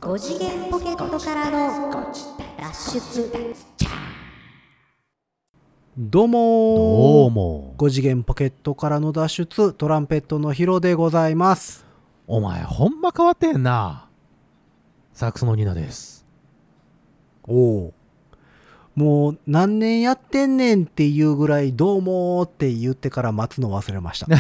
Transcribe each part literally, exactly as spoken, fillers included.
ご次元ポケットからの脱出。 どうもどうもご次元ポケットからの脱出、トランペットのヒロでございます。 お前ほんま変わってんな。サックスのニナです。 おお、もう何年やってんねんっていうぐらいどうもって言ってから待つの忘れました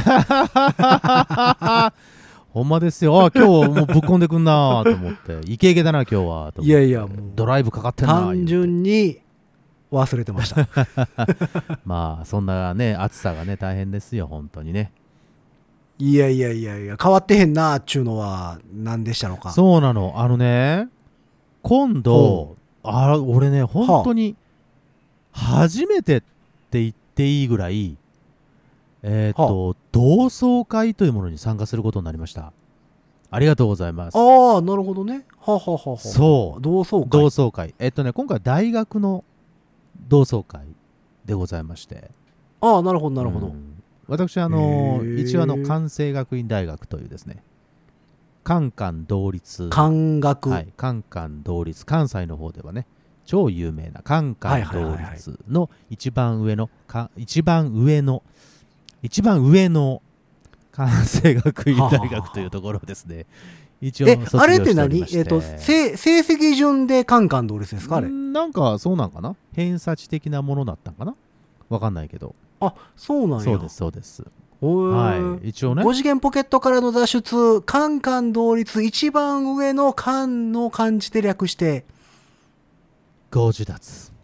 ほんまですよ。あ、今日もうぶっこんでくんなと思ってイケイケだな今日はと思って。 いやいや、もうドライブかかってんな。 単純に忘れてましたまあそんなね暑さがね大変ですよ本当にね。 いやいやいやいや、変わってへんなっちゅうのは何でしたのか。 そうなの。あのね今度あ俺ね本当に初めてって言っていいぐらいえっと、はあ、同窓会というものに参加することになりました。ありがとうございます。 ああ、なるほどね。はははは。 そう。 同窓会。 同窓会。えっとね、今回大学の同窓会でございまして。 ああ、なるほど、なるほど。 うん、私、あの、一応あの、関西学院大学というですね、カンカン同率。 関学。 はい。カンカン同率。関西の方ではね、超有名なカンカン同率の一番上の、か一番上の、一番上の関西学院大学というところですね。一応え、 卒業しておりまして。 あれって何？えっと、成績順でカンカン同率ですかあれ？ なんかそうなんかな？偏差値的なものだったんかな？わかんないけど。 あ、そうなんや。 そうですそうです。 はい。一応ね。ご次元ポケットからの脱出、カンカン同率一番上のカンの漢字で略して、 ご受脱。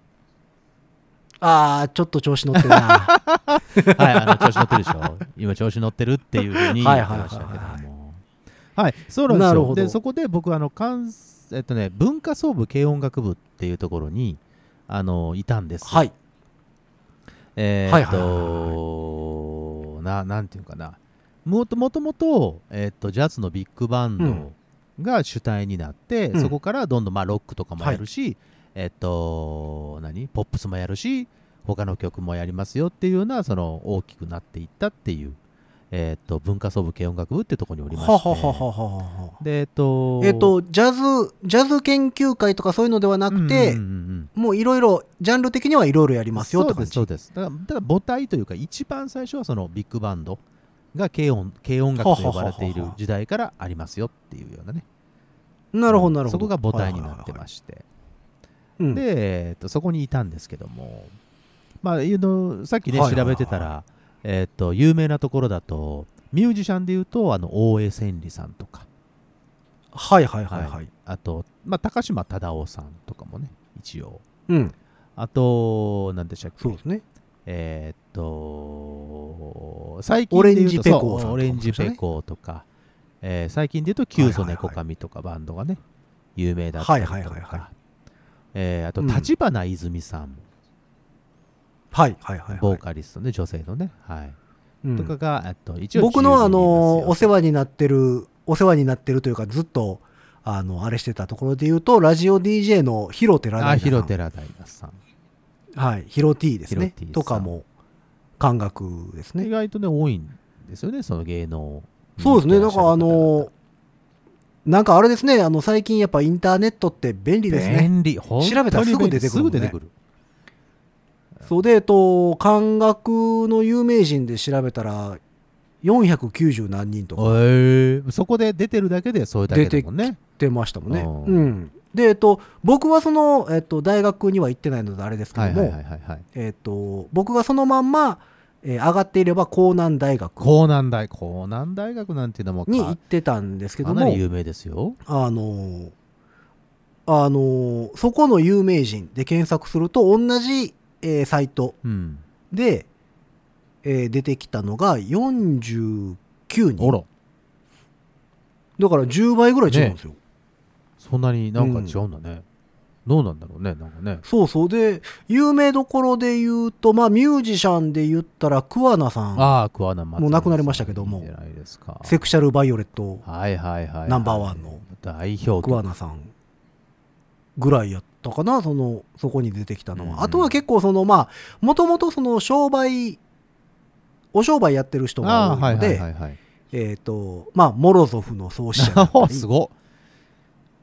あー、ちょっと調子乗ってるな。 はい、あの調子乗ってるでしょ。今調子乗ってるっていうふうに言ってましたけども。はい、そうなんですよ。で、そこで僕あの関えっとね文化総部軽音楽部っていうところにあのいたんです。 はい。 えー、っと、はい、ななんていうかな。もともともとえー、っとジャズのビッグバンドが主体になって、うん、そこからどんどんまあロックとかもやるし。はい、えっと何ポップスもやるし他の曲もやりますよっていうようなその大きくなっていったっていう、えっと文化総部軽音楽部っていうところにおりまして、はははははでえっとえっとジャズジャズ研究会とかそういうのではなくて、うんうんうん、もういろいろジャンル的にはいろいろやりますよって感じ。 そうですそうです。だからだから母体というか一番最初はそのビッグバンドが軽音軽音楽と呼ばれている時代からありますよっていうようなね。 なるほどなるほど。 そこが母体になってまして。はいはいはいうん、で、えーと、そこにいたんですけども、まあ、いうのさっきね、はいはいはいはい、調べてたら、えーと、有名なところだとミュージシャンでいうとあの大江千里さんとかはいはいはいはい、はい、 あと、まあ、高島忠夫さんとかもね一応、 うん、 あと何でしたっけそうですねえーと最近でいうとオレンジペコーさんとか、ね、オレンジペコーとか、えー、最近でいうとキュウソネコカミとかバンドがね有名だったりとか、はいはいはいはいえー、あと立花泉さん、うん、 はいはいはい、はい、 ボーカリストね女性のね、はいうん、とかがえっと一応僕のあのお世話になってるお世話になってるというかずっとあのあれしてたところで言うとラジオ ディージェー のヒロテラダイナさん。あヒロテラダイナさんはいヒロ T ですねとかも感覚ですね。 意外とね多いんですよねその芸能。 そうですね。だからあのなんかあれですね、あの最近やっぱインターネットって便利ですね。 便利。調べたらすぐ出てくる、ね。 すぐ出てくる。 そうで、えっと、漢学の有名人で調べたらよんひゃくきゅうじゅう何人とか。 へーそこで出てるだけでそれだけでもね。 出てきてましたもんね。うん。で、えっと、僕はその、えっと、大学には行ってないのであれですけども、えっと、僕がそのまんま、えー、上がっていれば江南大学江南大江南大学なんていうのもに行ってたんですけどもかなり有名ですよ。 あのー、あのー、そこの有名人で検索すると同じ、えー、サイトで、うんえー、出てきたのがよんじゅうきゅうにん。あらだからじゅうばいぐらい違うんですよ、ね、 そんなになんか違うんだね、うんどうなんだろうねなんかね。 そうそうで有名どころで言うとまあミュージシャンで言ったら桑名さんああ桑名もう亡くなりましたけどもセクシャルバイオレットはいはいはい、はい、 ナンバーワンの代表桑名さんぐらいやったかなそのそこに出てきたのは、うん、あとは結構そのまあもともとその商売お商売やってる人が多いのでえっとまあモロゾフの創始者だったりすごっ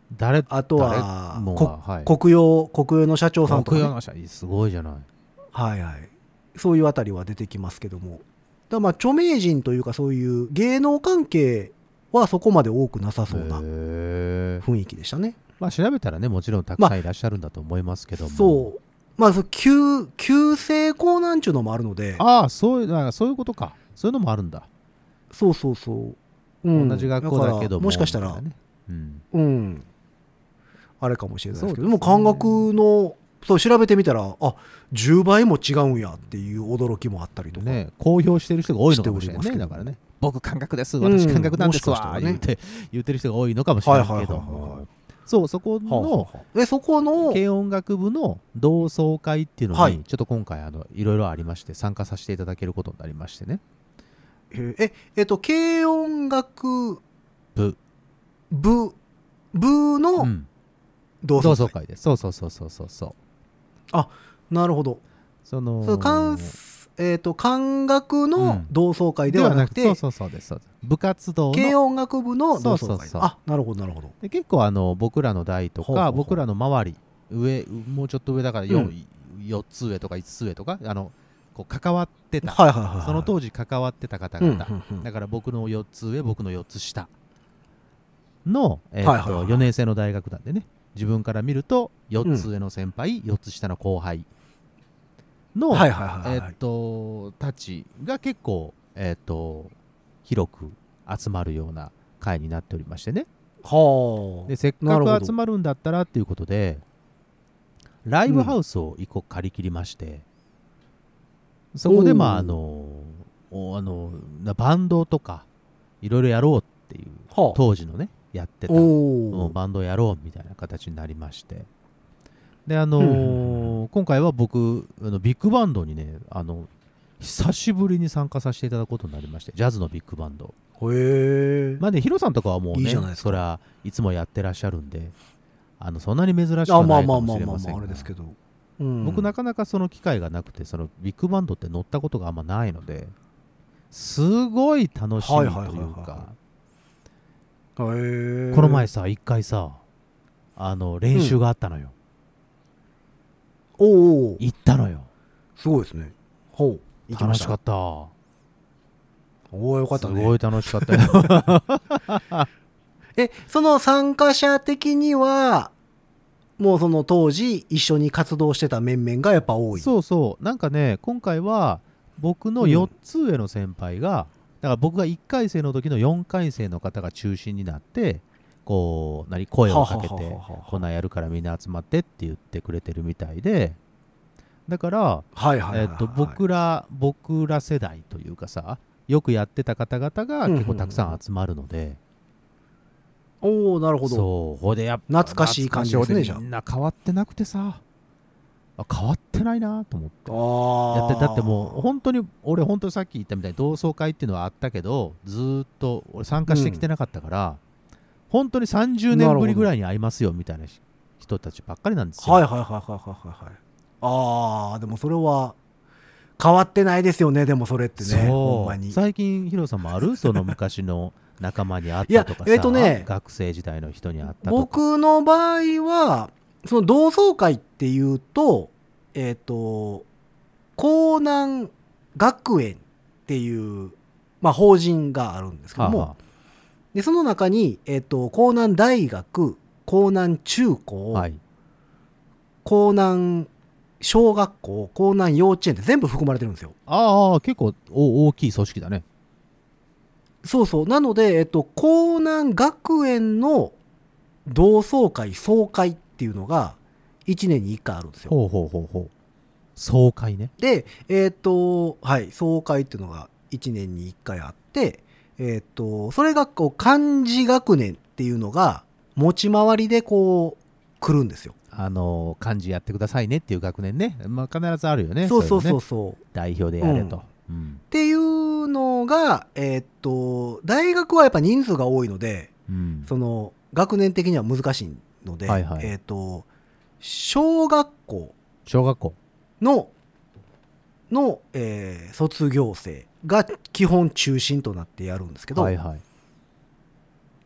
誰あとは誰もこ、 はい、 国用国用の社長さんとか、ね、 国用の社すごいじゃない。 はいはい、そういうあたりは出てきますけども、だまあ著名人というかそういう芸能関係はそこまで多くなさそうな雰囲気でしたね。 まあ調べたらね、もちろんたくさんいらっしゃるんだと思いますけども、まあ、 そうまあ急急性高難っていうのもあるので、 ああそういうあそういうことか、そういうのもあるんだ。 そうそうそう、うん、 同じ学校だけどももしかしたら、 ね、うん、 うん、あれかもしれないですけど、でも漢学のそう調べてみたら、あじゅうばいも違うんやっていう驚きもあったりとか、 ね、公表してる人が多いのかもしれないね。だからね、僕漢学です、私漢学なんですわ、うん、ね、言って言ってる人が多いのかもしれないけども、そうそこの、はあはあ、 えそこの軽音楽部の同窓会っていうのに、はい、ちょっと今回あのいろいろありまして参加させていただけることになりましてね。 ええっと軽音楽部部部の、うん、同窓会、同窓会です。そうそうそうそうそうそう。 あ、なるほど。 そのその漢えっと漢学の同窓会ではなくて、 うん、そうそうそうです。そうです。部活動の軽音楽部の同窓会。そうそうそう。あ、なるほどなるほど。 で結構あの僕らの代とかほうほうほう僕らの周り上もうちょっと上だから 4,、うん、よっつ上とかいつつ上とかあのこう関わってた、 はいはいはいはい、 その当時関わってた方々、 うんうんうん、 だから僕のよっつ上僕のよっつ下の、えーとはいはいはい、よねん生の大学なんでね、自分から見るとよっつ上の先輩、うん、よっつ下の後輩の、はいはいはいはい、えー、とたちが結構、えー、と広く集まるような会になっておりましてね。 はでせっかく集まるんだったらっていうことでライブハウスを一個借り切りまして、うん、そこでまああのあのバンドとかいろいろやろうっていう、はあ、当時のねやってたバンドやろうみたいな形になりまして、であのーうん、今回は僕あのビッグバンドにねあの久しぶりに参加させていただくことになりまして、ジャズのビッグバンド。 へえ。 まあね、ヒロさんとかはもうね、いいじゃないですか、それはいつもやってらっしゃるんで、あのそんなに珍しくはないかもしれませんが、僕なかなかその機会がなくて、そのビッグバンドって乗ったことがあんまないので、すごい楽しみというか、この前さ一回さあの練習があったのよ。 うん、おお。 行ったのよ。 すごいですね。ほう。 楽しかった。 おお、よかったね。 すごい楽しかったよ。 え、その参加者的にはもうその当時一緒に活動してた面々がやっぱ多い。 そうそう。なんかね、今回は僕のよっつ上の先輩が、うん、だから僕がいっかい生の時のよんかい生の方が中心になって、こう何声をかけてこんなんやるからみんな集まってって言ってくれてるみたいで、だから僕ら僕ら世代というかさ、よくやってた方々が結構たくさん集まるので、 うんうんうん、おお、なるほど。 そうほでやっぱ懐かしい感じですね。じゃあみんな変わってなくてさ、あ変わってないなと思ってやって、だってもう本当に俺本当にさっき言ったみたいに同窓会っていうのはあったけど、ずっと俺参加してきてなかったから、うん、本当にさんじゅうねんぶりぐらいに会いますよみたいな人たちばっかりなんですよ。 はいはいはいはいはいはい。ああ、でもそれは変わってないですよね。でもそれってね、ほんまに最近ヒロさんもあるその昔の仲間に会ったとかさ、 いや、えーとね、 学生時代の人に会ったとか。 僕の場合はその同窓会っていうと、えっ、ー、と江南学園っていう、まあ、法人があるんですけども、はあはあ、でその中に、えーと、江南大学、江南中高、はい、江南小学校、江南幼稚園って全部含まれてるんですよ。 ああ、結構大きい組織だね。 そうそう。なので、えっと、江南学園の同窓会総会っていうのがいちねんにいっかいあるんですよ。 ほうほうほうほう。総会ね。 で、えっと、はい、総会っていうのがいちねんにいっかいあって、えっと、それがこう漢字学年っていうのが持ち回りでこう来るんですよ。 あの漢字やってくださいねっていう学年ね、まあ、必ずあるよね。 そうそうそうそう、ね、 代表でやれと、 うんうん、っていうのが、えー、っと大学はやっぱ人数が多いので、うん、その学年的には難しいので、はいはい、えー、っと小学校小学校のの、えー、卒業生が基本中心となってやるんですけど、はいはい、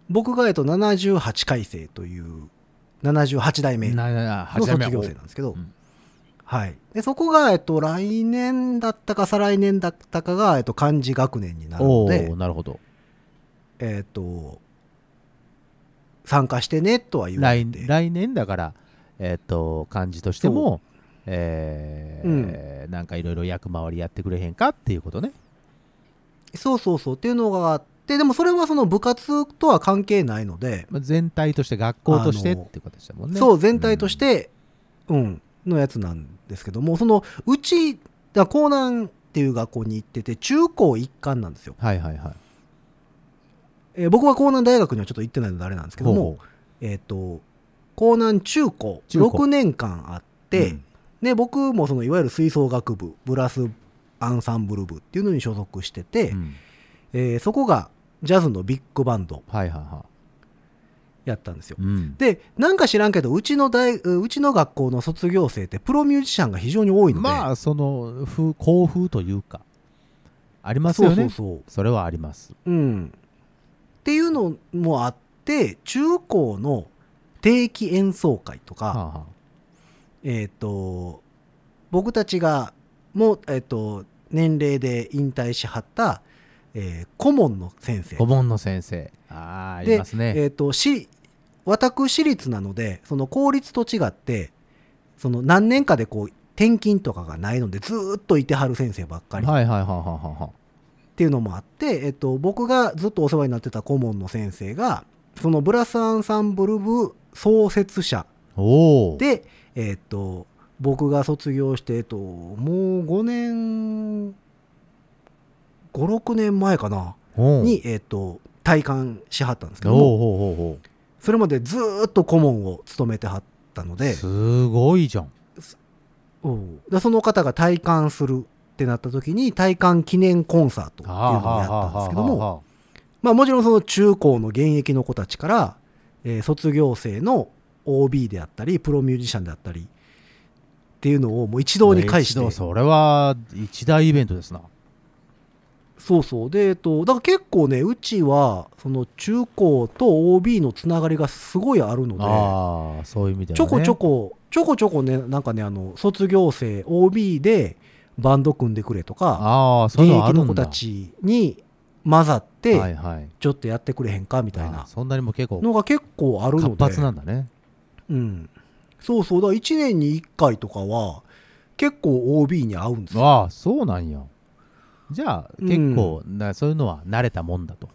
僕が、えっと、ななじゅうはちかい生というななじゅうはち代目の卒業生なんですけど、はい、でそこが、えっと、来年だったか再来年だったかが、えっと、漢字学年になるので、 なるほど、 えっと参加してねとは言われて、 来, 来年だから、えっと漢字としても、えーうん、なんかいろいろ役回りやってくれへんかっていうことね。 そうそうそうっていうのがあって、でもそれはその部活とは関係ないので、 全体として学校としてってことでしたもんね。 そう全体として、うん、うん、のやつなんですけども、そのうちだ江南っていう学校に行ってて中高一貫なんですよ。 はいはいはい。 えー、僕は江南大学にはちょっと行ってないのであれなんですけども、ほうほう、えっと江南中高ろくねんかんあって、うん、で僕もそのいわゆる吹奏楽部ブラスアンサンブル部っていうのに所属してて、うん、えー、そこがジャズのビッグバンドやったんですよ、はいはいはい、でなんか知らんけどうちの大うちの学校の卒業生ってプロミュージシャンが非常に多いので、 まあその風校風というかありますよね。そうそうそう、それはあります、 うん、っていうのもあって中高の定期演奏会とか、はあはあ、えっ、ー、と僕たちがもう、えー、と年齢で引退しはった、えー、顧問の先生顧問の先生あありますね。 で、えー、とし私立なのでその公立と違ってその何年かでこう転勤とかがないのでずっといてはる先生ばっかり、 はいはいはいはいはい、 っていうのもあって、えー、と僕がずっとお世話になってた顧問の先生がそのブラスアンサンブル部創設者で、えー、と僕が卒業して、えっと、もうごねんごろくねんまえかなに、えっと、退官しはったんですけども、ほうほうほうほう、それまでずっと顧問を務めてはったので、 すごいじゃん。 でその方が退官するってなった時に退官記念コンサートっていうのをやったんですけども、まあもちろんその中高の現役の子たちから、えー、卒業生の オービー であったりプロミュージシャンであったりっていうのをもう一堂に会して、 それは一大イベントですな。 そうそうで、えっと、だから結構ねうちはその中高と オービー のつながりがすごいあるので、 あそういう意味ではね、 ちょこちょこちょこちょこねなんかねあの卒業生 オービー でバンド組んでくれとか、 あ現役の子たちに混ざってちょっとやってくれへんかみたいなのが結構あるので活発なんだね。 うん、そうそうだからいちねんにいっかいとかは結構 オービー に合うんですよ。 ああそうなんや。じゃあ結構、うん、そういうのは慣れたもんだと。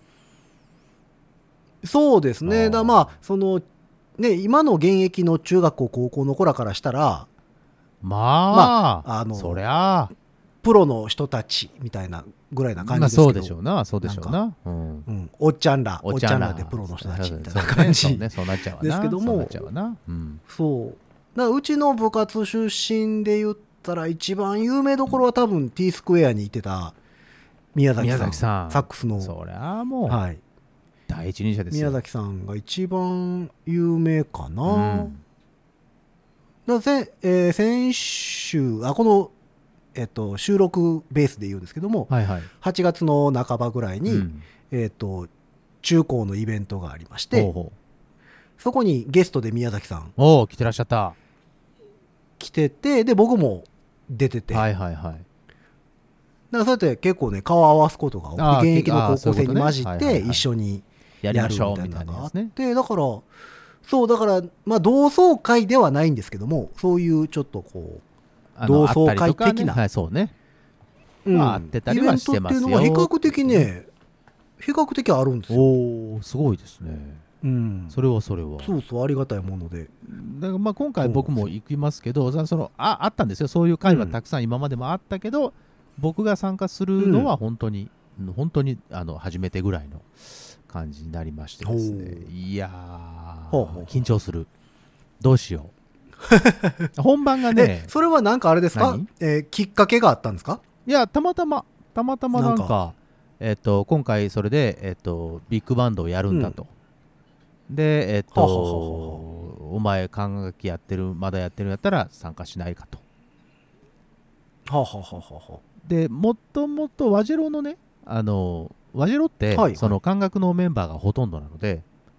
そうですね。だまあそのね今の現役の中学校高校の子らからしたらまあ、まあ、あのそりゃプロの人たちみたいなぐらいな感じですけど、 まあ、そうでしょうなそうでしょうな、うんうん、おっちゃんらおっちゃんらでプロの人たちみたいな感じですけども、そうだからうちの部活出身で言ったら一番有名どころは多分 T スクエアに行ってた宮崎 さ, んさんサックスのそりゃもう、はい、第一人者ですよ。 宮崎さんが一番有名かな、うん、だせ、えー、先週あこの、えっと、収録ベースで言うんですけども、はいはい、はちがつの半ばぐらいに、うんえっと、中高のイベントがありましてほうほうそこにゲストで宮崎さんお来てらっしゃった来ててで僕も出てて、 はいはいはい、 だからそうやって結構ね顔を合わすことが多くて現役の高校生に混じって一緒にやるみたいなのがあってだからそうだからまあ同窓会ではないんですけどもそういうちょっとこう同窓会的な、 はいそうねまあ会ってたりはしてますよイベントっていうのは比較的ね比較的あるんですよ。 おすごいですね。うん、それはそれはそうそうありがたいものでだからまあ今回僕も行きますけどその あ, あったんですよそういう会はたくさん今までもあったけど、うん、僕が参加するのは本当に、うん、本当にあの初めてぐらいの感じになりましてですねいやー緊張するどうしよう本番がねそれはなんかあれですか、えー、きっかけがあったんですか。 いやたまたまたまたまなんかなんか、えー、と今回それで、えー、とビッグバンドをやるんだと、うんでえっとははははお前管楽器やってるまだやってるんやったら参加しないかとははははでもっともっと和ジェロのねあの和ジェロって、はいはい、その管楽のメンバーがほとんどなので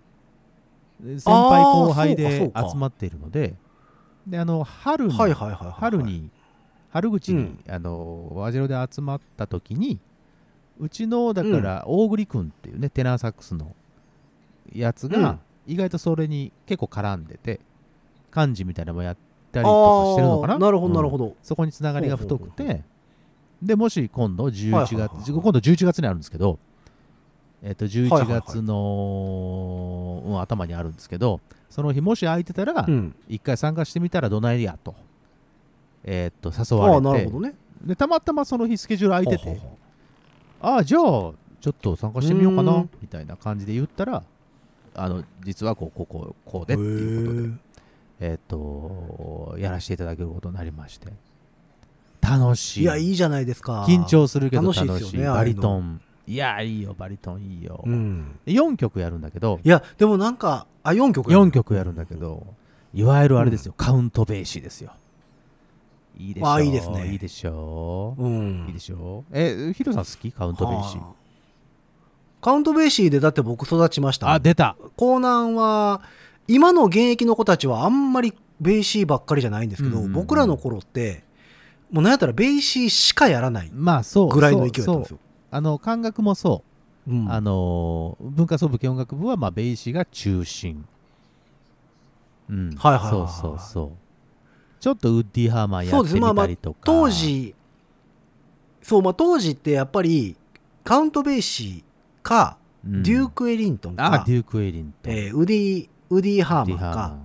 先輩後輩で集まっているので、であの春に、 はいはいはいはいはい、 春に春口に、うん、あの和白で集まった時にうちのだから大栗くんっていうね、テナーサックスのやつが意外とそれに結構絡んでて、幹事みたいなのもやったりとかしてるのかな。 なるほどなるほど、うん、 そこにつながりが太くて、ほうほうほう、でもし今度じゅういちがつ、はいはいはいはい、今度じゅういちがつにあるんですけど、えっとじゅういちがつの、はいはいはい、頭にあるんですけど、その日もし空いてたら、うん、一回参加してみたらどないやと、えー、っと誘われて、 あ、なるほどね、 でたまたまその日スケジュール空いてて、ほうほうほう、ああじゃあちょっと参加してみようかなみたいな感じで言ったら、あの実はこうこうこうこうでっていうことで、えー、っとやらせていただけることになりまして、楽しい。 いや、いいじゃないですか。 緊張するけど楽しい、 楽しい、ね、 バリトン、いやいいよ、バリトンいいよ、うん、よんきょくやるんだけど、 いやでもなんかあよんきょくやるよんきょくやるんだけど、いわゆるあれですよ、うん、カウントベーシーですよ。いいでしょう。 あ、いいですね。 いいでしょう、うん、いいでしょう。え、ヒロさん好き？カウントベーシー。 カウントベーシーでだって僕育ちました。 あ、出た。 江南は今の現役の子たちはあんまりベーシーばっかりじゃないんですけど、うんうんうん、僕らの頃ってもうなんやったらベーシーしかやらないぐらいの勢いだったんですよ。 あの感覚もそう、うん、あの文化創部系音楽部はまあベーシーが中心、うん、はいはいはい、そうそうそう、ちょっとウッディハーマンやってみたりとか、 まあまあ、当時そう、まあ、当時ってやっぱりカウントベーシーか、うん、デューク・エリントンか、 あ、デューク・エリントン、 えー、ウディウディハーマンか、マン、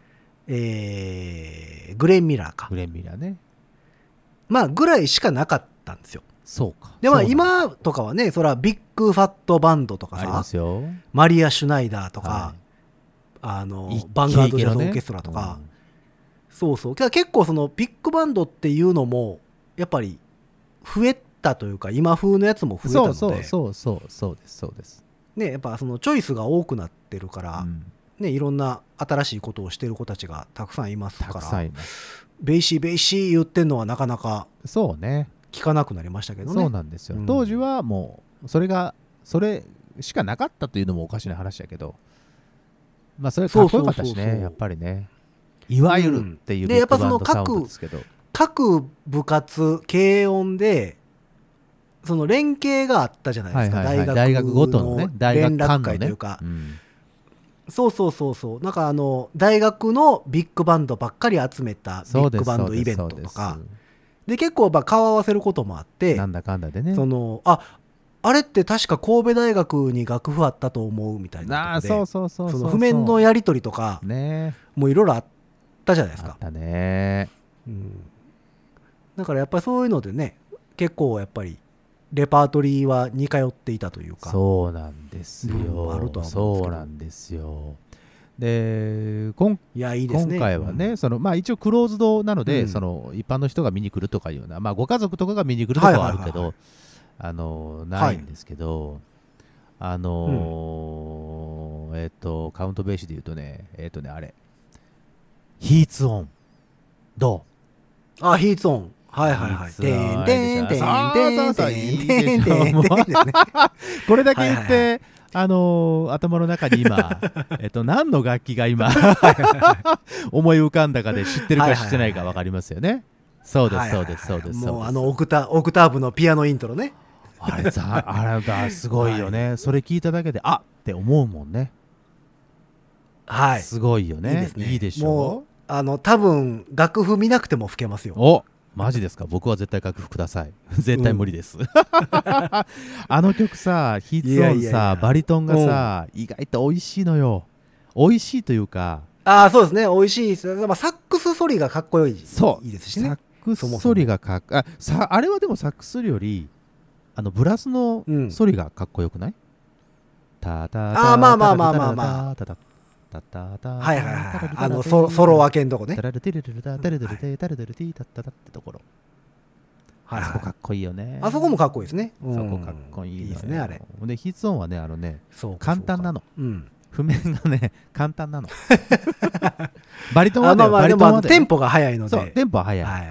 えー、グレン・ミラーか、 グレン・ミラーね、 まあぐらいしかなかったんですよ。 そうか。 でまあ今とかはね、それはビッグファットバンドとかさ、ありますよ、マリア・シュナイダーとか、はい、あのバンガードジャズオーケストラとか、うん、そうそう、結構そのビッグバンドっていうのもやっぱり増えたというか、今風のやつも増えたので、 そうそうそうそうですそうですね、やっぱそのチョイスが多くなってるから、うんね、いろんな新しいことをしてる子たちがたくさんいますから、たくさんいます。ベイシーベイシー言ってんのはなかなかそうね聞かなくなりましたけどね。 そうなんですよ、うん、当時はもうそれがそれしかなかったというのもおかしな話だけど、まあそれかっこよかったしね、そうそうそうそう、やっぱりね、いわゆるっていうビッグバンドサウンドですけど、 でやっぱその 各, 各部活軽音でその連携があったじゃないですか、はいはいはい、 大学ごとのね、 連絡会というか、ね、うん、そうそうそうそう、なんかあの大学のビッグバンドばっかり集めたビッグバンドイベントとかで結構まあ顔合わせることもあって、 なんだかんだでね、 そのああれって確か神戸大学に楽譜あったと思うみたいなところで、その譜面のやり取りとか、ね、もういろいろあったじゃないですか。 あったね、 うん、だからやっぱりそういうのでね、結構やっぱりレパートリーは似通っていたというか、 そうなんですよ、あるとは思うんですけど、そうなんですよ。で今, いやいいですね、今回はね、うん、そのまあ、一応クローズドなので、うん、その一般の人が見に来るとかいうような、まあ、ご家族とかが見に来るとかはあるけど、はいはいはいはい、あのないんですけど、はい、あのーうん、えっ、ー、とカウントベーシで言うとね、えっ、ー、とねあれヒーツオンどう？あ、ヒーツオン、はいはいはい。てんてんてんてんてんてんてんてんですね。 これだけ言って、はいはいはい、あのー、頭の中に今、えっと、何の楽器が今思い浮かんだかで知ってるか知ってないか分かりますよね。はいはいはい、そうですそうですそうです。 もうあのオクタオクターブのピアノイントロね。 あれさ、あれがすごいよね、はい。それ聞いただけであって思うもんね。はい。すごいよね。いいですね。いいでしょう。もうあの多分楽譜見なくても吹けますよ。 お。マジですか？僕は絶対楽譜ください。絶対無理です、うん、あの曲さ、ヒーツオンさ、いやいやいや、バリトンがさ、うん、意外と美味しいのよ。美味しいというか、 ああそうですね、美味しいです。まあ、サックスソリがかっこよい、 そういいですしね。 サックスソリがかっあさあれはでもサックスソリよりあのブラスのソリがかっこよくない？うん、タタタあまあまあまあまあまあタタタタタはいはいはい、あのソロ分けんとこね。タラルテルテルタタルテルテタルテルティタタタってところ。あそこかっこいいよね。 あそこもかっこいいですね。 そこかっこいいですねあれ。 でヒーツオンはねあのね簡単なの。うん。譜面がね簡単なの。バリトンはねバリトンはテンポが速いので。 そうテンポは速い。はいはい。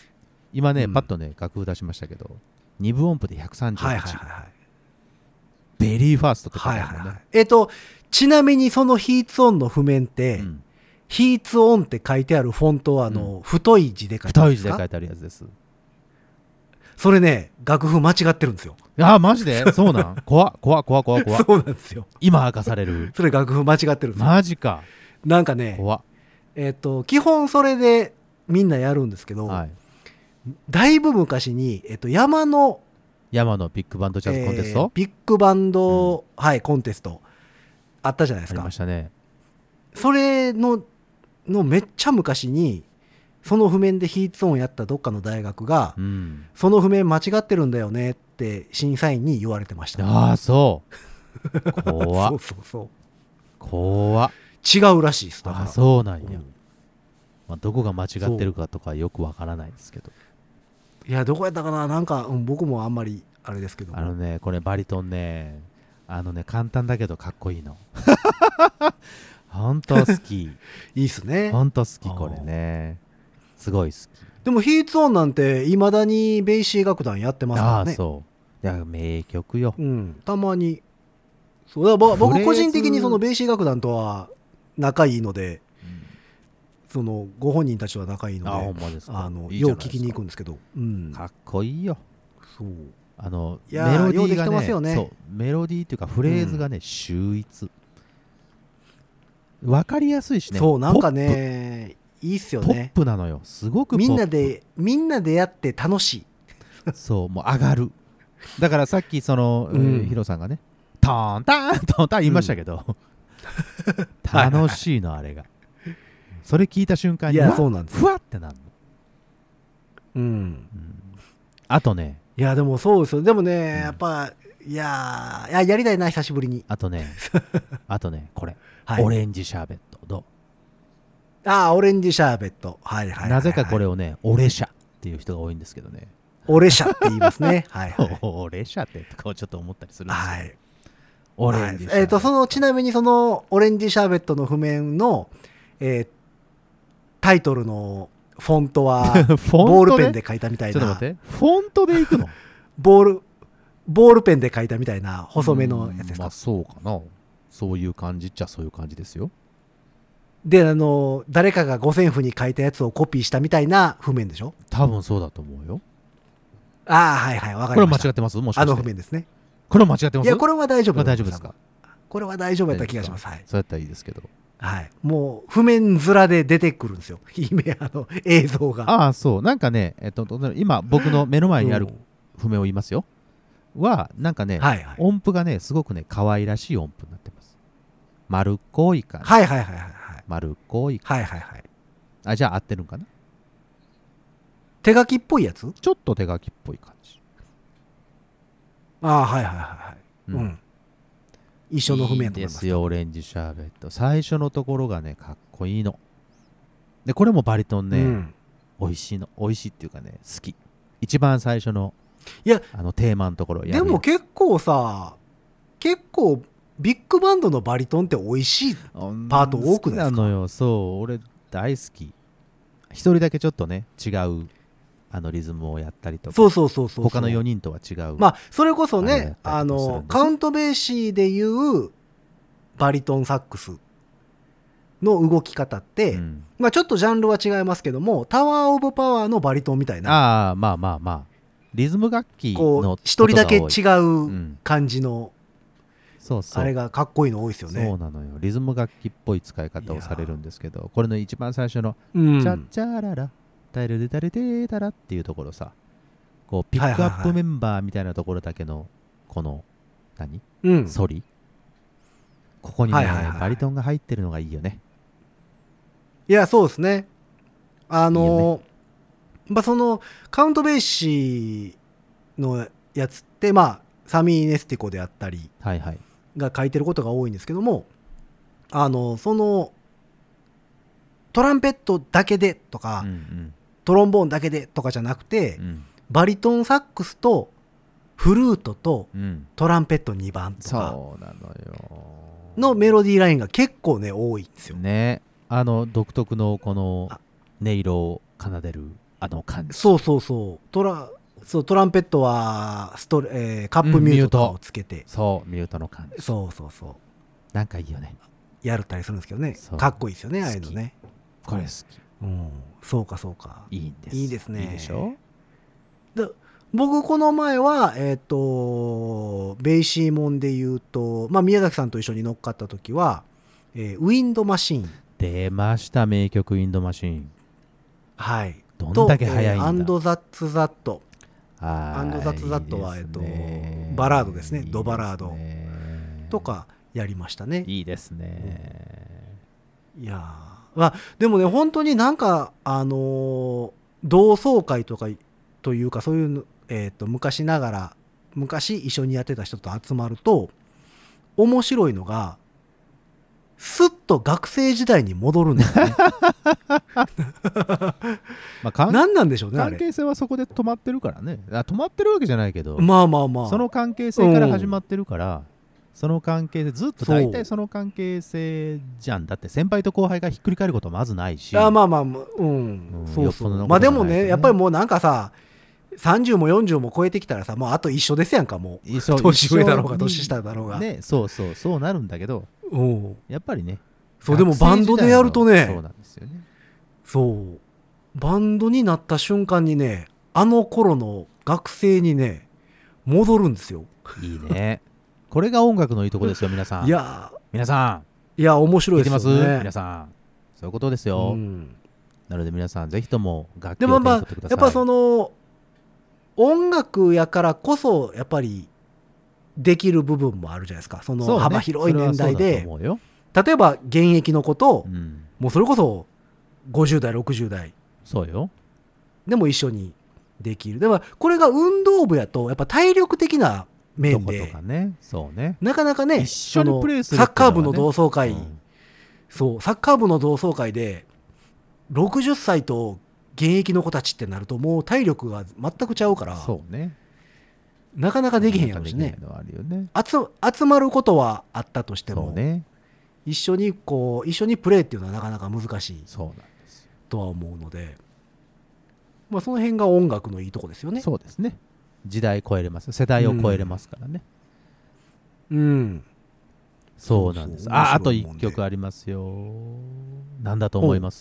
今ねパッとね楽譜出しましたけどにぶ音符でひゃくさんじゅうはち。はいはいはい。 ベリーファーストって書いてあるもんね、 はいはいはい、えっ、ー、とちなみにそのヒーツオンの譜面って、うん、ヒーツオンって書いてあるフォントはあの、うん、太い字で書いてあるんですか？ 太い字で書いてあるやつです。 それね、楽譜間違ってるんですよ。 ああ、マジで？そうなん？怖っ怖っ怖っ怖っ怖っ。 そうなんですよ。 今明かされる。 それ楽譜間違ってるんですよ。 マジか。 なんかね、 怖っ。 えっ、ー、と基本それでみんなやるんですけど、はい、だいぶ昔に、えっ、ー、と山の山のビッグバンドジャズコンテスト、 えー、ビッグバンド、うん、はいコンテストあったじゃないですか。 ありましたね。 それののめっちゃ昔にその譜面でヒーツオンやったどっかの大学が、うん、その譜面間違ってるんだよねって審査員に言われてました。 ああそう怖っそうそうそう怖っ違うらしいです。だからあそうなんや、うんまあ、どこが間違ってるかとかよくわからないですけど、 いやどこやったかな、なんか、うん、僕もあんまりあれですけど、 あのねこれバリトンねあのね簡単だけどかっこいいのほんと好きいいっすね、 ほんと好きこれねすごい好き。 でもヒーツオンなんていまだにベイシー楽団やってますからね。 ああそういや名曲よ、 うん、たまにそうだ僕個人的にそのベイシー楽団とは仲いいので、うん、そのご本人たちは仲いいので、あほんまですか、あのよう聞きに行くんですけど、うん、 かっこいいよ。そうあのメロディーが ね, ねそうメロディーっていうかフレーズがね、うん、秀逸わかりやすいしね。 そうなんかねいいっすよね。 ポップなのよすごくポップ。 みんなでみんなでやって楽しいそうもう上がる。だからさっきその、うん、ヒロさんがねトーンターントーンターン言いましたけど、うん、楽しいのあれがそれ聞いた瞬間にいやそうなんですふわってなるの、 うんうん、 あとねいやでもそうですよ。でもね、うん、やっぱいやいややりたいな久しぶりに。 あとねあとねこれ、はい、オレンジシャーベットどう？ ああオレンジシャーベット、はいはいはいはい、 なぜかこれをねオレシャっていう人が多いんですけどね。 オレシャって言いますねはいはいオレシャってとかをちょっと思ったりするんですよ、はい、 オレンジシャーベット、はい、えーとそのちなみにそのオレンジシャーベットの譜面の、えー、タイトルのフォントはボールペンで書いたみたいな。 ちょっと待ってフォントでいくのボールボールペンで書いたみたいな細めのやつですか。 まあそうかな。そういう感じっちゃそういう感じですよ。 であの誰かが五線譜に書いたやつをコピーしたみたいな譜面でしょ。 多分そうだと思うよ。 ああはいはいわかりました。 これ間違ってますもしかして。 あの譜面ですね。 これ間違ってます。 いやこれは大丈夫。 大丈夫ですか。 これは大丈夫やった気がします。はい。 そうやったらいいですけど。 はい。もう譜面面で出てくるんですよ。あの映像が。 ああそうなんかねえっと今僕の目の前にある譜面を言いますよ。はなんかね、はいはい、音符がねすごくね可愛らしい音符になってます。丸っこい感じ。 はいはいはいはい、はい、 丸っこい感じ。 はいはいはい。 あじゃあ合ってるんかな。 手書きっぽいやつ？ ちょっと手書きっぽい感じ。 ああはいはいはいはい。うん。うん、一緒の譜面いいですよオレンジシャーベット。最初のところがねかっこいいの。でこれもバリトンね、うん、美味しいの美味しいっていうかね好き。一番最初のいやあのテーマのところやでも結構さ結構ビッグバンドのバリトンって美味しいパート多くないですか？好きなのよ。そう俺大好き。一人だけちょっとね違うあのリズムをやったりとかそうそうそうそう他のよにんとは違う。 まあそれこそねあのカウントベーシーでいうバリトンサックスの動き方って、うん、まあちょっとジャンルは違いますけどもタワーオブパワーのバリトンみたいなああまあまあまあリズム楽器の一人だけ違う感じの、うん、 そうそうあれがかっこいいの多いですよね。 そうなのよ。リズム楽器っぽい使い方をされるんですけどこれの一番最初の「チャッチャララタイルデタレテータラ」っていうところさこうピックアップメンバーみたいなところだけのこの何、うん、ソリここにね、はいはいはい、バリトンが入ってるのがいいよね。 いやそうですね。あのーいいねまあ、そのカウントベーシーのやつってまあサミー・ネスティコであったりが書いてることが多いんですけども、あのそのトランペットだけでとか、うんうん、トロンボーンだけでとかじゃなくて、うん、バリトンサックスとフルートとトランペットにばんとかのメロディーラインが結構ね多いんですよね。あの独特のこの音色を奏でるあの感じ。 そうそうそうトラそうトランペットはスト、えー、カップミュートとかをつけて、 うん、そうミュートの感じ、 そうそうそうなんかいいよね、 やるったりするんですけどね、かっこいいですよね、ああいうのね。 これ好き、 うん、そうかそうか、 いいんです、 いいですね。 いいでしょ。 で僕この前はえっ、ー、とベイシーモンで言うと、まあ、宮崎さんと一緒に乗っかった時は、えー、ウィンドマシーン出ました、名曲ウィンドマシーン。 はい、 どんだけ速いんだ。 アンドザッツザットアンドザッツザットは、えっと、バラードですね、ドバラードとかやりましたね。 いいですね。 いやまあでもね本当になんかあのー、同窓会とかというかそういう、えー、と昔ながら昔一緒にやってた人と集まると面白いのがすっと学生時代に戻るんですよね。 まあ、 何なんでしょうね、 関係性はそこで止まってるからね。あ止まってるわけじゃないけど、 まあまあまあその関係性から始まってるから、うん、その関係性ずっと大体その関係性じゃん。だって先輩と後輩がひっくり返ることまずないし、 あまあまあ、うん、うん、そうそう、ね、まあでもねやっぱりもうなんかささんじゅうもよんじゅうも超えてきたらさもうあと一緒ですやんか、もう年上だろうが年下だろうがね、そうそうそうなるんだけど、やっぱりね、 そうでもバンドでやるとね、 そうなんですよね。 そうバンドになった瞬間にねあの頃の学生にね戻るんですよ。 いいね。これが音楽のいいとこですよ、皆さん。 いや皆さんいや面白いですよね。 聞いてます皆さん、そういうことですよ、うん、なので皆さんぜひとも楽器を手に取ってください。 でもまあやっぱその音楽やからこそやっぱりできる部分もあるじゃないですか。その幅広い年代で、ね、例えば現役の子と、うん、もうそれこそごじゅう代ろくじゅう代そうよでも一緒にできる。でもこれが運動部やとやっぱ体力的な面でとか、ねそうね、 なかなかね一緒にプレーする、 ね、サッカー部の同窓会、うん、そうサッカー部の同窓会でろくじゅっさいと現役の子たちってなるともう体力が全くちゃうから、 そうね、 なかなかできへんやろしね。集、集まることはあったとしても、そうね、一緒にこう一緒にプレーっていうのはなかなか難しいとは思うので、まあその辺が音楽のいいとこですよね。 そうですね。時代超えれます、世代を超えれますからね。 うん、うん、 そうなんです。そうそう、ああといっきょくありますよ。なんだと思います？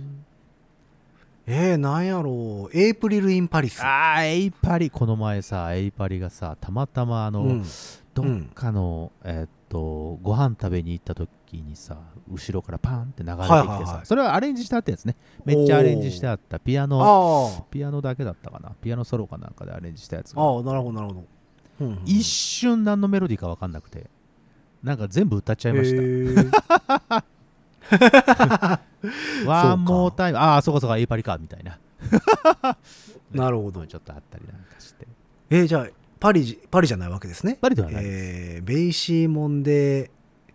えー、なんやろう、エイプリル・イン・パリス。 ああ、エイパリ、この前さ、エイパリがさ、たまたまあの、うん、どっかの、うん、えー、っと、ご飯食べに行った時にさ、後ろからパーンって流れてきてさ、はいはいはい、それはアレンジしてあったやつね。めっちゃアレンジしてあったピアノ、ピアノだけだったかな、ピアノソロかなんかでアレンジしたやつが。 ああ、なるほど、なるほど。 うんうん、一瞬何のメロディーか分かんなくて、なんか全部歌っちゃいました。ワンモータイム、ああ、そうかそうか、エイパリかみたいな。 なるほど。 ちょっとあったりなんかして。 えー、じゃあ、パリ、パリじゃないわけですね。 パリではないです。 えー、ベイシーモンで、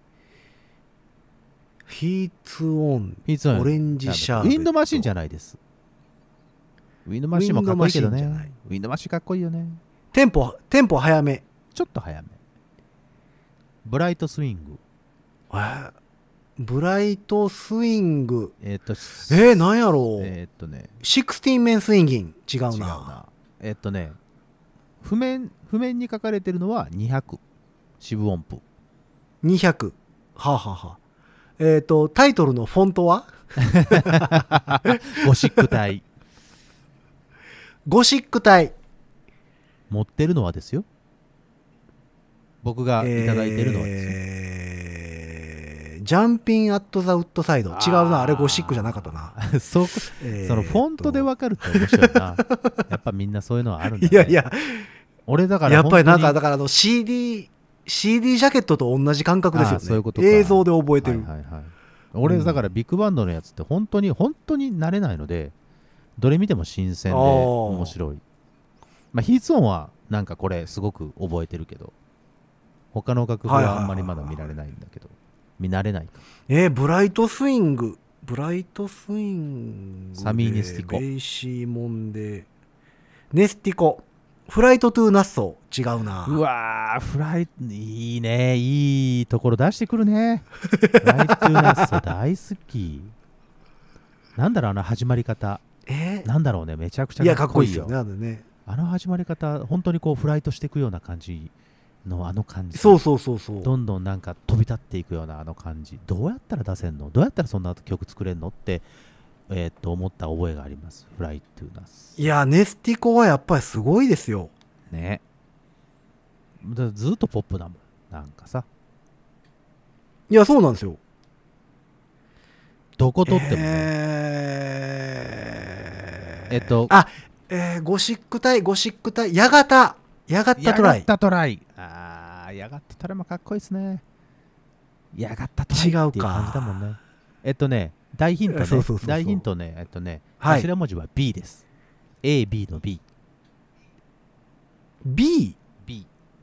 ヒーツオン、オレンジシャーベット。 ウィンドマシンじゃないです。ウィンドマシンもかっこいいけどね。ウィンドマシンかっこいいよね。 テンポ、テンポ早め。 ちょっと早め。ブライトスイング。 えーブライトスイング。 えっと、 えー、なんやろう。 えー、っとね。 シックスティーンメンスインギン。違うな。違うな。えー、っとね、譜面、譜面に書かれてるのはにひゃく。四分音符。 にひゃく。はあ、はあはあ、えっ、ー、と、タイトルのフォントはゴシック体。 ゴシック体。 持ってるのはですよ。僕がいただいてるのはですよ。 えージャンピンアットザウッドサイド。違うな、あれゴシックじゃなかったな。 そ, えー、そのフォントで分かるって面白いな。やっぱみんなそういうのはあるんだね。 いやいや、 俺だからやっぱりなんかだからあの シーディー シーディー ジャケットと同じ感覚ですよね。 そういうことか。 映像で覚えてる。 はいはいはい、俺だからビッグバンドのやつって本当に本当に慣れないので、どれ見ても新鮮で面白い。まあヒーツ音はなんかこれすごく覚えてるけど、他の楽譜はあんまりまだ見られないんだけど。見慣れないか。 えー、ブライトスイングブライトスイングサミー・ネスティコ、 ベイシーモンでネスティコ、フライトトゥーナッソー。違うな。 うわー、フライトいいね、いいところ出してくるね。フライトトゥーナッソー大好き。なんだろう、あの始まり方、 えー、 なんだろうね、めちゃくちゃかっこいいよ。 いやかっこいいですよね、あのね。 あの始まり方本当にこうフライトしていくような感じのあの感じ、 そうそうそうそう、 どんどんなんか飛び立っていくようなあの感じ、どうやったら出せんの、どうやったらそんな曲作れんのって、えー、っと思った覚えがあります。フライトゥーナス。 いやネスティコはやっぱりすごいですよね。だずっとポップだもんなんかさ。 いやそうなんですよ。 どこ撮ってもね、 えー、 えっとあ、えー、ゴシック隊ゴシック隊ヤガタヤガッタトライヤガッタトライ、あーヤガッタトライもかっこいいですね。ヤガッタトライっていう感じだもんね。えっとね大ヒントね、 そうそうそうそう大ヒントね、えっとね、 はい、 頭文字は B です。 エービー の B。 B B。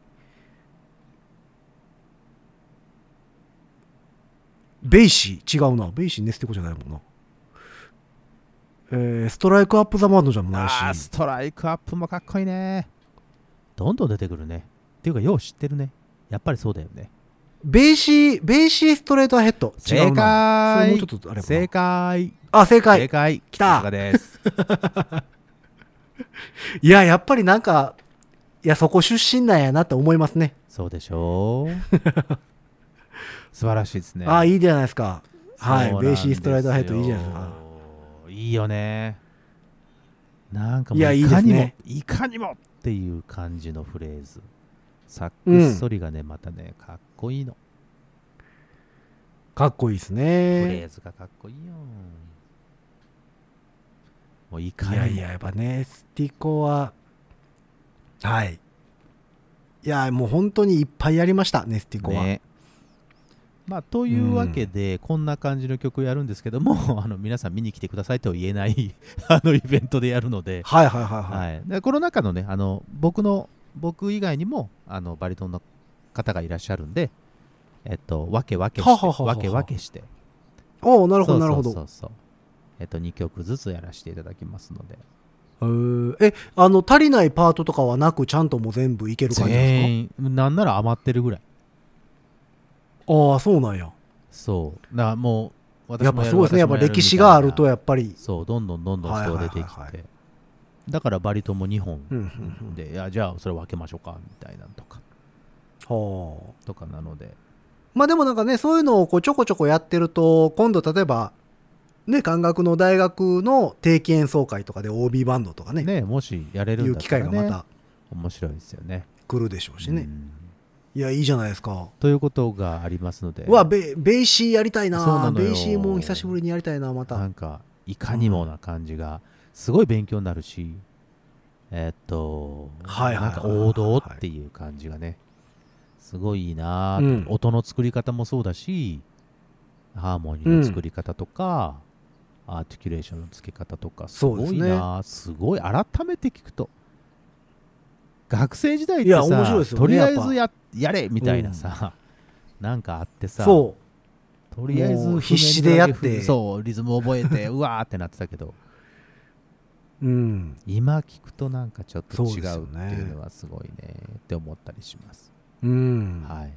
ベイシー違うな、ベイシーネスティコじゃないもんな。えー、ストライクアップザマンドじゃないし、 あーストライクアップもかっこいいね。どんどん出てくるね。っていうかよう知ってるね。やっぱりそうだよね。 ベイシーベイシーストレートヘッド違うな。 正解。 それもうちょっとあれば正解。 あ正解正解。 きたさすがですいややっぱりなんかいやそこ出身なんやなって思いますね。 そうでしょう素晴らしいですね。 あいいじゃないですか。はいそうなんですよ。 ベイシーストレートヘッドいいじゃないですか。 いいよね。なんかもういやいいいかにもですねいかにもっていう感じのフレーズ、サックスソリがね、またねかっこいいの。 かっこいいですフレね。 ーズがかっこいいよ。もういかいにも。 やいややっぱネスティコははいいやもう本当にいっぱいやりましたネスティコは、 ね。まあ、というわけで、うん、こんな感じの曲をやるんですけどもあの皆さん見に来てくださいとは言えないあのイベントでやるので、 はいはいはいはい、 はい、でこの中のねあの僕の僕以外にもあのバリトンの方がいらっしゃるんで、えっと分け分けしてははははは分け分けしておおなるほどなるほど。 そうそうそうそう、えっと、にきょくずつやらせていただきますので。 えあの足りないパートとかはなくちゃんともう全部いける感じですか？ 全員なんなら余ってるぐらい。 ああそうなんや。 そうだからもう私もやっぱすごいですね。やっぱ歴史があるとやっぱりそうどんどんどんどん人が出てきて、はいはいはいはい、だからバリトンもにほんで、うんうんうん、いやじゃあそれ分けましょうかみたいなとかはあとかなので、 まあでもなんかねそういうのをこうちょこちょこやってると今度例えばね管楽の大学の定期演奏会とかで オービー バンドとかねねもしやれるんだったら、ね、いう機会がまた面白いですよね。 来るでしょうしね。うんいやいいじゃないですか。 ということがありますので、 うわ ベ, ベイシーやりたいな。ベイシーも久しぶりにやりたいなまた。 なんかいかにもな感じがすごい勉強になるし、うん、えー、っと、はいはいはいはい、なんか王道っていう感じがねすごいいいな、うん、音の作り方もそうだしハーモニーの作り方とか、うん、アーティキュレーションの付け方とかすごいな、すごい改めて聞くと学生時代ってさ、面白いですよね、とりあえず や, やれみたいなさ、うん、なんかあってさ、 そうとりあえず必死でやってそうリズム覚えてうわーってなってたけど、 うん、 今聞くとなんかちょっと違うっていうのはすごいねって思ったりします。 うん、 はい、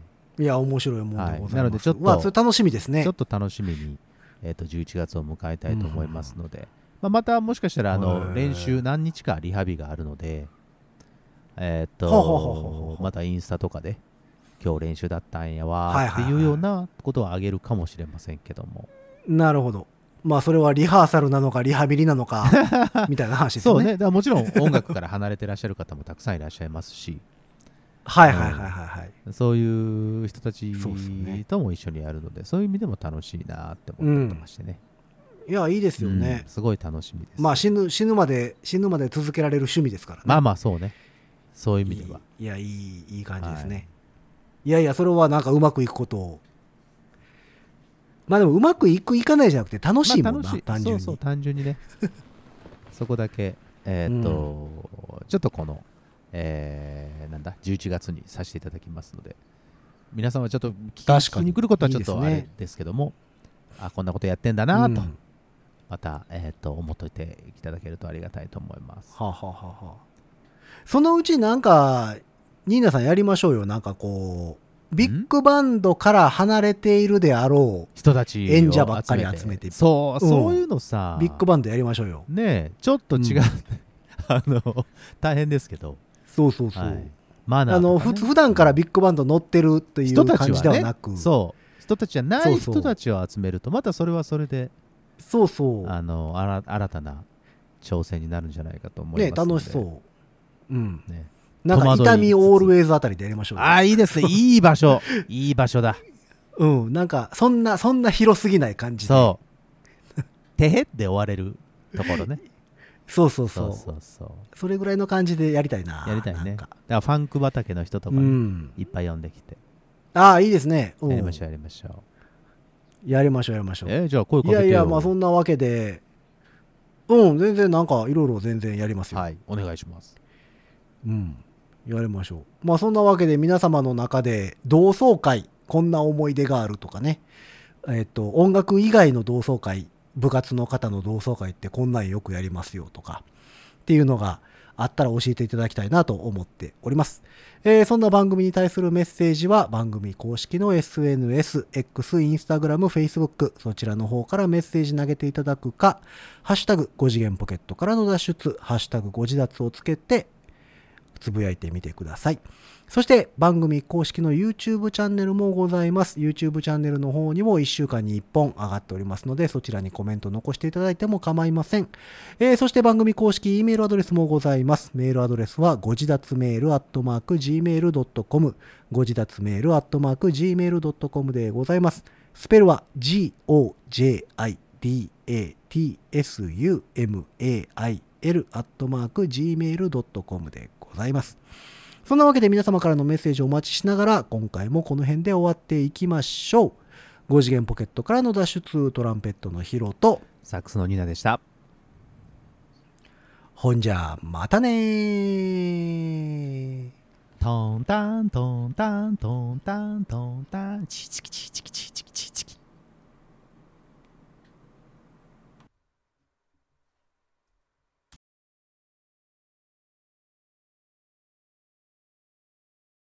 いや面白いもんでございます、はい、 なのでちょっと、 まあ、それ楽しみですね。 ちょっと楽しみに、えー、とじゅういちがつを迎えたいと思いますので、うんまあ、またもしかしたらあの練習何日かリハビがあるので、えっとまたインスタとかで今日練習だったんやわっていうようなことをあげるかもしれませんけども、 なるほど。まあそれはリハーサルなのかリハビリなのかみたいな話ですよね。 そうね。だからもちろん音楽から離れてらっしゃる方もたくさんいらっしゃいますしはいはいはいはいはい、 そういう人たちとも一緒にやるので、そういう意味でも楽しいなって思ってましてね、 うん、いやいいですよね、 うん、すごい楽しみです。 まあ死ぬ死ぬまで死ぬまで続けられる趣味ですからね。 まあまあそうね、そういう意味では。 いい、いやいいいい感じですね、はい、いやいやそれはなんかうまくいくことを、まあでもうまくいくいかないじゃなくて楽しいもんな、まあ、単純に。 そうそう単純にねそこだけえー、っと、うん、ちょっとこの、えー、なんだじゅういちがつにさせていただきますので、皆さんはちょっと聞きに来ることはちょっとあれですけども、いいですね、あこんなことやってんだなと、うん、また、えー、っと思っといていただけるとありがたいと思います。 はあ、はあははあ、そのうちなんかニーナさんやりましょうよ。なんかこうビッグバンドから離れているであろう人たち演者ばっかり集めて、 そう、うん、そういうのさビッグバンドやりましょうよ。 ねえちょっと違う、うん、 あの大変ですけど、 そうそうそう、 はい、マナーあのとかね、 ふ普段からビッグバンド乗ってるという感じではなく、 ね、そう人たちじゃない人たちを集めるとまたそれはそれでそうそうあのあら新たな挑戦になるんじゃないかと思いますので、 ね、楽しそう、うんね、 なんか痛みオールウェイズあたりでやりましょう、ね、 ああいいですね、いい場所いい場所だ、 うんなんかそんなそんな広すぎない感じで、 そうてへって終われるところねそうそうそうそうそうそうそれぐらいの感じでやりたいな、 やりたいね、 なんかだからファンク畑の人とか、ね、うん、いっぱい呼んできて、 ああいいですね、 やりましょうやりましょうやりましょうやりましょう、 えー、じゃあ声かけてよ。 いやいやまあそんなわけでうん全然なんかいろいろ全然やりますよ、 はいお願いします。 うんやりましょう。まあそんなわけで皆様の中で同窓会こんな思い出があるとかね、えっと音楽以外の同窓会、部活の方の同窓会ってこんなんよくやりますよとかっていうのがあったら教えていただきたいなと思っております。えー、そんな番組に対するメッセージは番組公式の エスエヌエス、X、Instagram、Facebook そちらの方からメッセージ投げていただくか、ハッシュタグご次元ポケットからの脱出、ハッシュタグご自立をつけてつぶやいてみてください。そして番組公式の YouTube チャンネルもございます。YouTube チャンネルの方にもいっしゅうかんにいっぽん上がっておりますので、そちらにコメント残していただいても構いません。えー、そして番組公式 E メールアドレスもございます。メールアドレスはご自立メールアットマーク ジーメールドットコム ご自立メールアットマーク ジーメールドットコム でございます。スペルは ジーオージェーアイディーエーティーエスユーエムエーアイエル アットマーク ジーメールドットコム でございます。そんなわけで皆様からのメッセージをお待ちしながら今回もこの辺で終わっていきましょう。ご次元ポケットからの脱出、トランペットのヒロとサックスのニナでした。 ほんじゃまたねー。 トンタントンタントンタントンタンチチキチチ